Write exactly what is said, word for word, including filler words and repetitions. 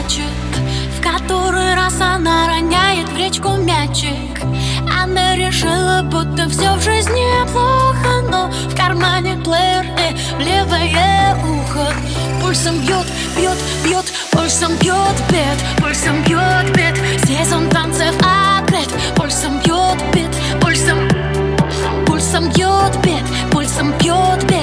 плачет. В который раз она роняет в речку мячик. Она решила, будто все в жизни плохо, но в кармане плеер и в левое ухо пульсом бьет, бьет, бьет, пульсом бьет бед, пульсом бьет бед. Сезон танцев апрет, пульсом бьет бед, пульсом, пульсом бьет бед, пульсом бьет бед.